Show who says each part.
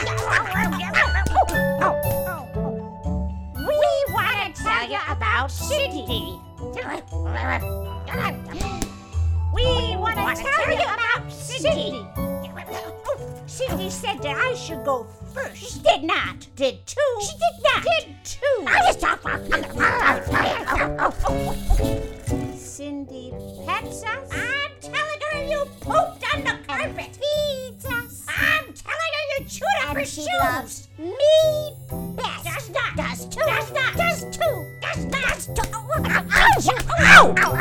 Speaker 1: We want to tell you about Cindy. We want to tell you about Cindy. Cindy said that I should go first. She did not. Did too. She did not. Did too. Cindy pets us. I'm telling her you pooped on the carpet. Feeds us. I'm telling her you chewed up her shoes. Loves me best. Does not. Does too. Does not. Does too. Does not. Does too. Ow!